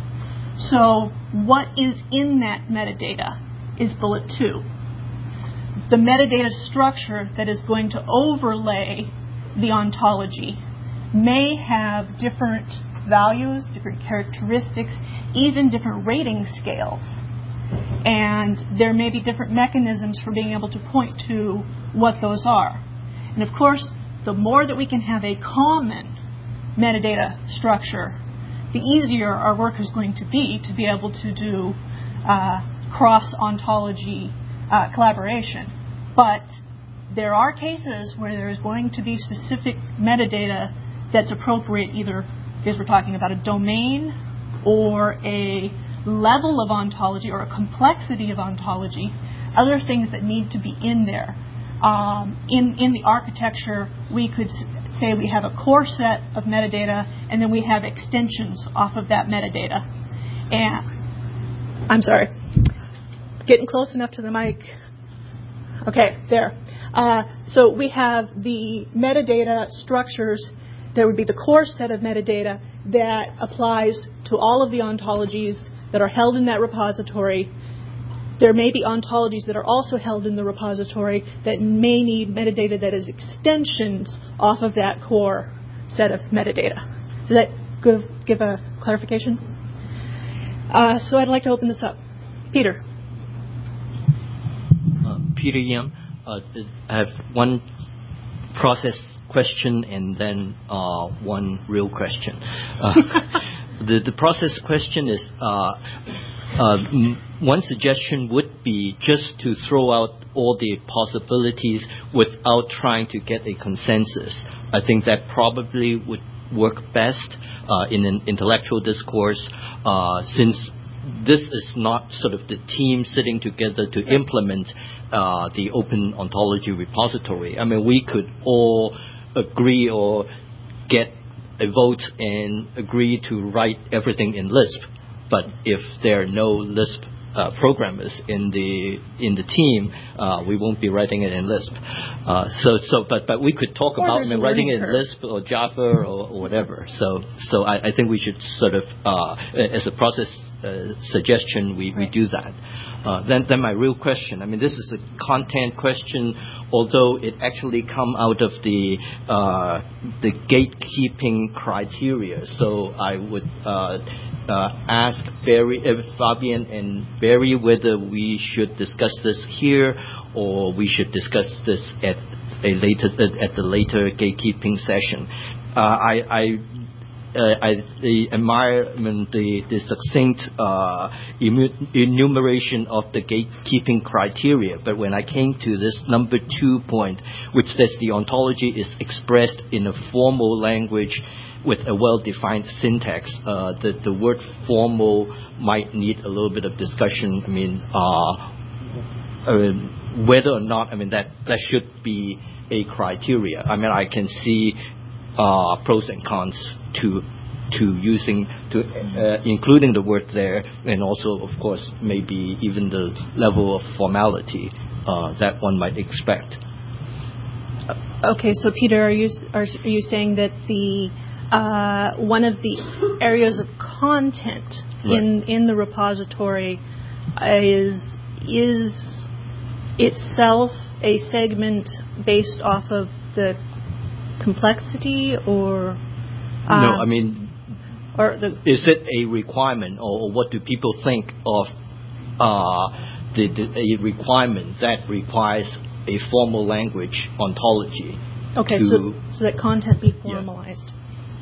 So what is in that metadata is bullet two. The metadata structure that is going to overlay the ontology may have different values, different characteristics, even different rating scales. And there may be different mechanisms for being able to point to what those are. And of course, the more that we can have a common metadata structure, the easier our work is going to be to be able to do uh, cross-ontology uh, collaboration. But there are cases where there is going to be specific metadata that's appropriate, either because we're talking about a domain or a level of ontology or a complexity of ontology, other things that need to be in there. Um, in, in the architecture, we could say we have a core set of metadata, and then we have extensions off of that metadata. And I'm sorry, getting close enough to the mic. Okay, there. Uh, so we have the metadata structures. There would be the core set of metadata that applies to all of the ontologies that are held in that repository. There may be ontologies that are also held in the repository that may need metadata that is extensions off of that core set of metadata. Does that give, give a clarification? Uh, so I'd like to open this up. Peter. Uh, Peter Yam. Uh, I have one process question and then uh, one real question. Uh, the, the process question is, uh, uh, one suggestion would be just to throw out all the possibilities without trying to get a consensus. I think that probably would work best uh, in an intellectual discourse, uh, since this is not sort of the team sitting together to implement uh, the open ontology repository. I mean, we could all agree or get a vote and agree to write everything in Lisp. But if there are no Lisp uh, programmers in the in the team, uh, we won't be writing it in Lisp. Uh, so so but but we could talk or about I mean, writing it in curve. Lisp or Java or, or whatever. So so I, I think we should sort of uh, as a process uh, suggestion we, we do that. Uh, then then my real question. I mean, this is a content question, although it actually come out of the uh, the gatekeeping criteria. So I would. Uh, Uh, ask Barry, uh, Fabian and Barry whether we should discuss this here or we should discuss this at a later uh, at the later gatekeeping session. Uh, I I, uh, I admire I mean, the the succinct uh, enumeration of the gatekeeping criteria, but when I came to this number two point, which says the ontology is expressed in a formal language with a well-defined syntax, uh, the, the word formal might need a little bit of discussion. I mean, uh, uh, whether or not, I mean, that, that should be a criteria. I mean, I can see uh, pros and cons to to using, to uh, including the word there, and also, of course, maybe even the level of formality uh, that one might expect. Okay, so Peter, are you are, are you saying that the Uh, one of the areas of content right. in in the repository is is itself a segment based off of the complexity, or uh, no? I mean, or the, is it a requirement, or, or what do people think of uh, the, the a requirement that requires a formal language ontology? Okay, to, so so that content be formalized. Yeah.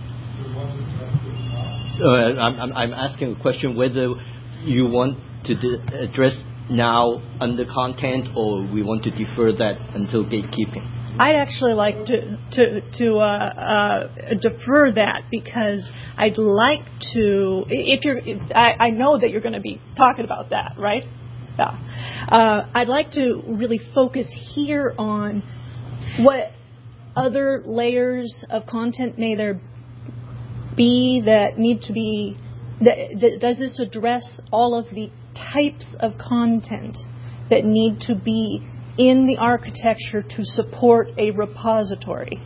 Uh, I'm, I'm asking a question whether you want to d- address now under content, or we want to defer that until gatekeeping. I'd actually like to to to uh, uh, defer that, because I'd like to. If you're, I, I know that you're going to be talking about that, right? Yeah. Uh, I'd like to really focus here on what other layers of content may there be that need to be, that, that, does this address all of the types of content that need to be in the architecture to support a repository?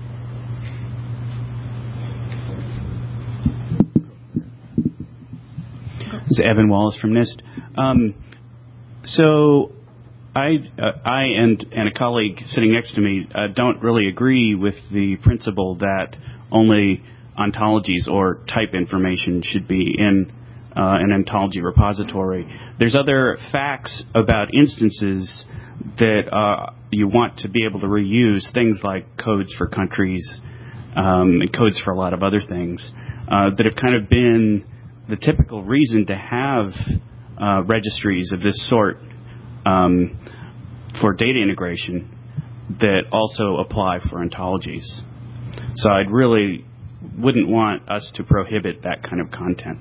This is Evan Wallace from NIST. Um, so I, uh, I and, and a colleague sitting next to me uh, don't really agree with the principle that only ontologies or type information should be in uh, an ontology repository. There's other facts about instances that uh, you want to be able to reuse, things like codes for countries um, and codes for a lot of other things uh, that have kind of been the typical reason to have uh, registries of this sort um, for data integration that also apply for ontologies. So I'd really wouldn't want us to prohibit that kind of content.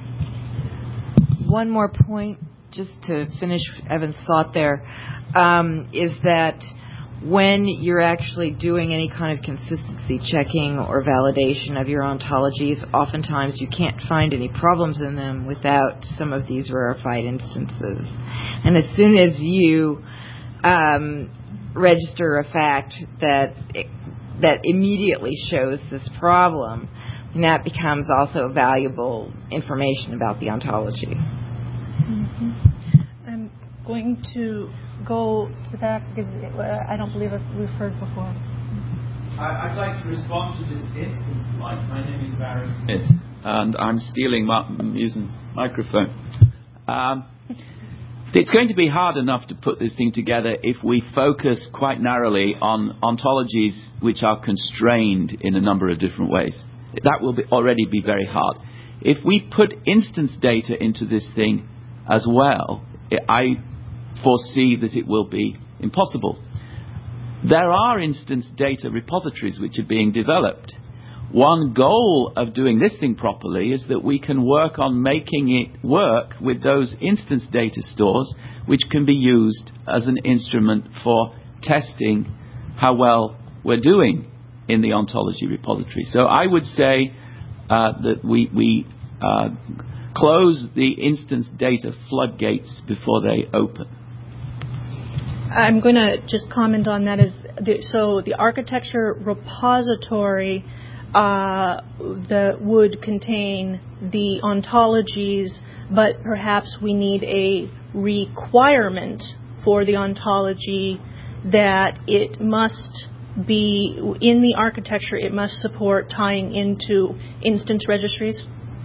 One more point, just to finish Evan's thought there, um, is that when you're actually doing any kind of consistency checking or validation of your ontologies, oftentimes you can't find any problems in them without some of these rarefied instances. And as soon as you um, register a fact that that immediately shows this problem, and that becomes also valuable information about the ontology. Mm-hmm. I'm going to go to that because I don't believe we've heard before. I'd like to respond to this instance. My, my name is Barry Smith, and I'm stealing Musen's microphone. Um, it's going to be hard enough to put this thing together if we focus quite narrowly on ontologies which are constrained in a number of different ways. That will be already be very hard. If we put instance data into this thing as well, I foresee that it will be impossible. There are instance data repositories which are being developed. One goal of doing this thing properly is that we can work on making it work with those instance data stores which can be used as an instrument for testing how well we're doing in the ontology repository. So I would say uh, that we, we uh, close the instance data floodgates before they open. I'm going to just comment on that. As the, so the architecture repository uh, that would contain the ontologies, but perhaps we need a requirement for the ontology that it must be in the architecture, it must support tying into instance registries.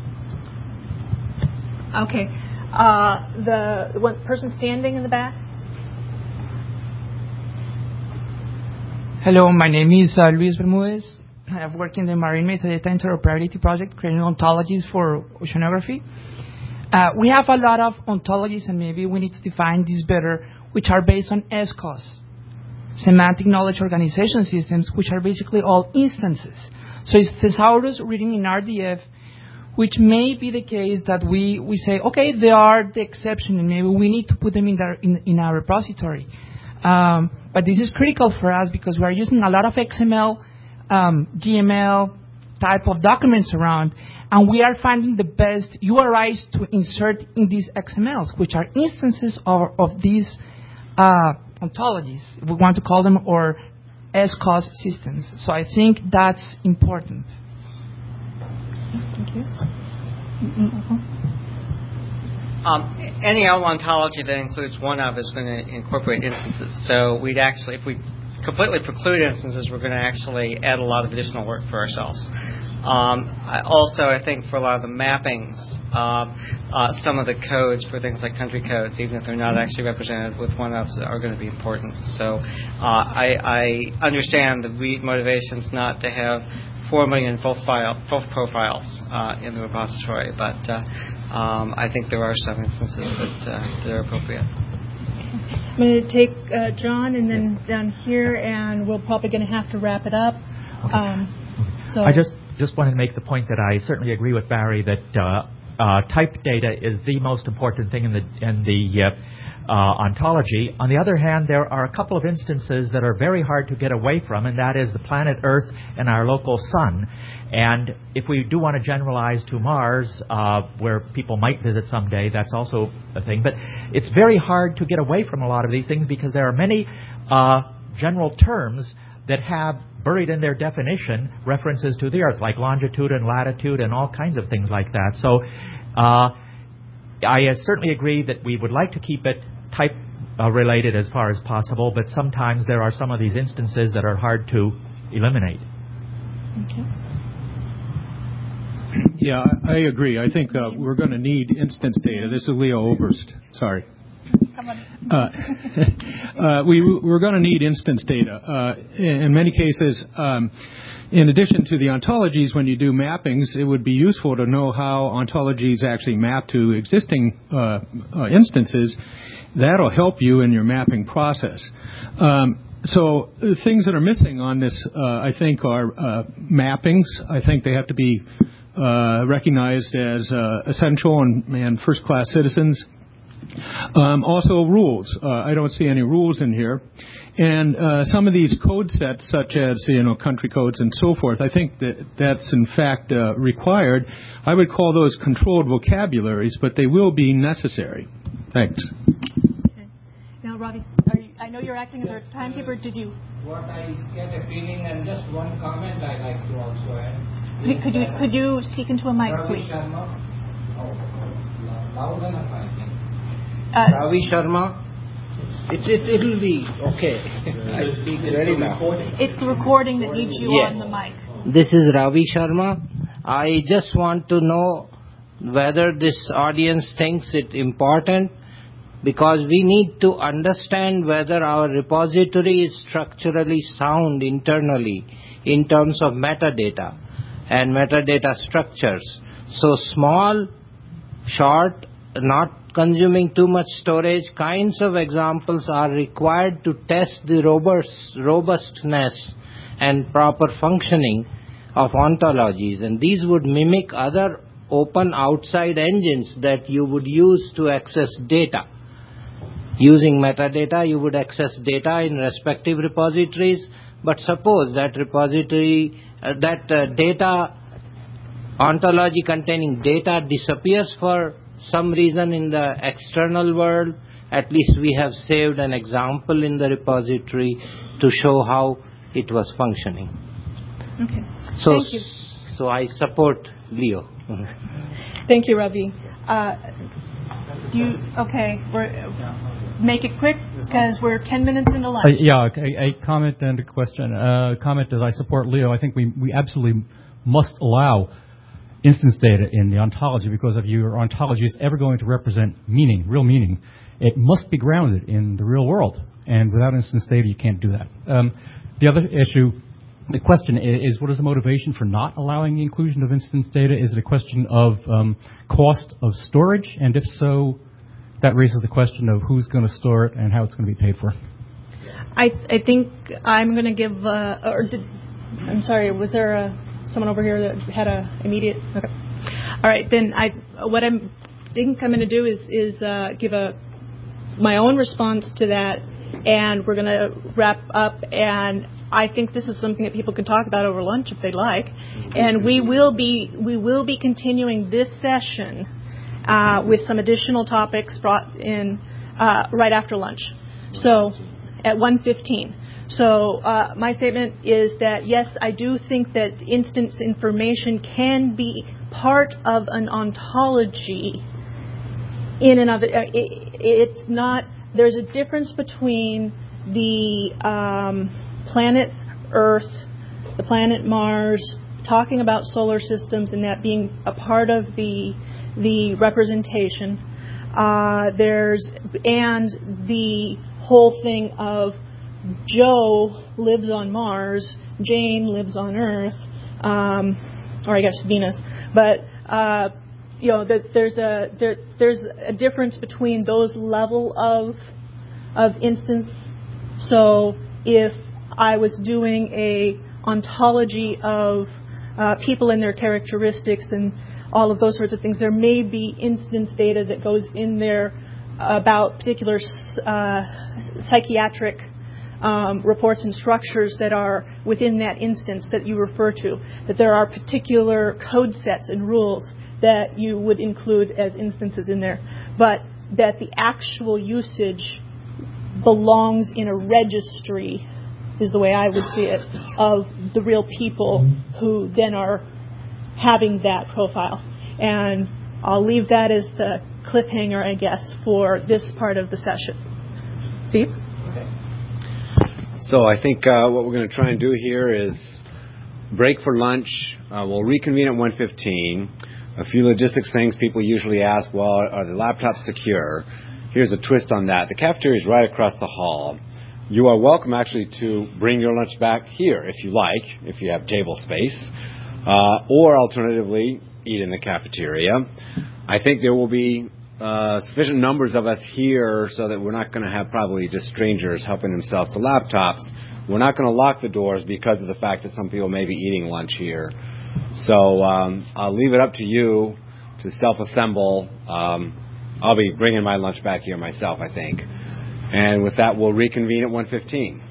Okay. Uh, the one person standing in the back. Hello, my name is uh, Luis Bermudez. I've worked in the Marine Metadata Interoperability Project, creating ontologies for oceanography. Uh, we have a lot of ontologies, and maybe we need to define this better, which are based on S C O S, Semantic Knowledge Organization Systems, which are basically all instances. So it's thesaurus written in R D F, which may be the case that we, we say, okay, they are the exception, and maybe we need to put them in, their, in, in our repository. Um, but this is critical for us because we are using a lot of X M L, um, G M L type of documents around, and we are finding the best U R Is to insert in these X M Ls, which are instances of, of these uh, ontologies, if we want to call them, or S C O S systems. So I think that's important. Thank you. Mm-hmm. Um, any L ontology that includes one of is going to incorporate instances. So we'd actually, if we completely preclude instances, we're going to actually add a lot of additional work for ourselves. Um, I also, I think for a lot of the mappings, uh, uh, some of the codes for things like country codes, even if they're not actually represented with one of, are going to be important. So uh, I, I understand the read motivations not to have four million full file, full profiles uh, in the repository, but uh, um, I think there are some instances that, uh, that are appropriate. I'm going to take uh, John and then down here, and we're probably going to have to wrap it up. Um, so I just just wanted to make the point that I certainly agree with Barry that uh, uh, type data is the most important thing in the in the uh, uh, ontology. On the other hand, there are a couple of instances that are very hard to get away from, and that is the planet Earth and our local sun. And if we do want to generalize to Mars, uh, where people might visit someday, that's also a thing. But it's very hard to get away from a lot of these things because there are many uh, general terms that have buried in their definition references to the Earth, like longitude and latitude and all kinds of things like that. So uh, I certainly agree that we would like to keep it type uh, related as far as possible, but sometimes there are some of these instances that are hard to eliminate. Okay. Yeah, I agree. I think uh, we're going to need instance data. This is Leo Oberst. Sorry. Uh, uh, we, we're going to need instance data. Uh, in many cases, um, in addition to the ontologies, when you do mappings, it would be useful to know how ontologies actually map to existing uh, uh, instances. That'll help you in your mapping process. Um, so uh, things that are missing on this, uh, I think, are uh, mappings. I think they have to be uh, recognized as uh, essential and, and first-class citizens. Um, also rules. Uh, I don't see any rules in here. And uh, some of these code sets, such as, you know, country codes and so forth, I think that that's in fact uh, required. I would call those controlled vocabularies, but they will be necessary. Thanks. Okay. Now, Ravi, are you, I know you're acting as our timekeeper. Did you? What I get a feeling, and just one comment I like to also add. Could, could you could you speak into a mic, Ravi please? Sharma. Oh, loud enough, I think. Uh, Ravi Sharma. It, it, it'll be okay. I speak very loud. It's the recording that needs you Yes. on the mic. This is Ravi Sharma. I just want to know whether this audience thinks it important, because we need to understand whether our repository is structurally sound internally in terms of metadata and metadata structures. So small, short, not consuming too much storage kinds of examples are required to test the robust, robustness and proper functioning of ontologies, and these would mimic other open outside engines that you would use to access data. Using metadata, you would access data in respective repositories, but suppose that repository, uh, that uh, data, ontology containing data disappears for some reason in the external world, at least we have saved an example in the repository to show how it was functioning. Okay. So, Thank you. so I support Leo. Thank you, Ravi. Uh, do you, okay, we're, make it quick because we're ten minutes into lunch. Uh, yeah, a, a comment and a question. Uh, comment is I support Leo. I think we, we absolutely must allow instance data in the ontology, because if your ontology is ever going to represent meaning, real meaning, it must be grounded in the real world. And without instance data, you can't do that. Um, the other issue, the question is, what is the motivation for not allowing the inclusion of instance data? Is it a question of um, cost of storage? And if so, that raises the question of who's going to store it and how it's going to be paid for. I I think I'm going to give, uh, or did, I'm sorry, was there a someone over here that had a immediate? Okay. All right, then I what I think I'm going to do is is uh, give a my own response to that, and we're going to wrap up. And I think this is something that people can talk about over lunch if they'd like. And we will be we will be continuing this session uh, with some additional topics brought in uh, right after lunch. So at one fifteen. So uh, my statement is that, yes, I do think that instance information can be part of an ontology in and of it. it it's not, there's a difference between the um, planet Earth, the planet Mars, talking about solar systems and that being a part of the, the representation. Uh, there's, and the whole thing of Joe lives on Mars, Jane lives on Earth, um, or I guess Venus. But uh, you know, that there's a there, there's a difference between those level of of instance. So if I was doing a ontology of uh, people and their characteristics and all of those sorts of things, there may be instance data that goes in there about particular uh, psychiatric Um, reports and structures that are within that instance that you refer to, that there are particular code sets and rules that you would include as instances in there, but that the actual usage belongs in a registry, is the way I would see it, of the real people who then are having that profile. And I'll leave that as the cliffhanger, I guess, for this part of the session. Steve? So I think uh, what we're going to try and do here is break for lunch. Uh, we'll reconvene at one fifteen. A few logistics things people usually ask, well, are the laptops secure? Here's a twist on that. The cafeteria is right across the hall. You are welcome, actually, to bring your lunch back here if you like, if you have table space, uh, or alternatively, eat in the cafeteria. I think there will be uh, sufficient numbers of us here so that we're not going to have probably just strangers helping themselves to laptops. We're not going to lock the doors because of the fact that some people may be eating lunch here. So um, I'll leave it up to you to self-assemble. Um, I'll be bringing my lunch back here myself, I think. And with that, we'll reconvene at one fifteen.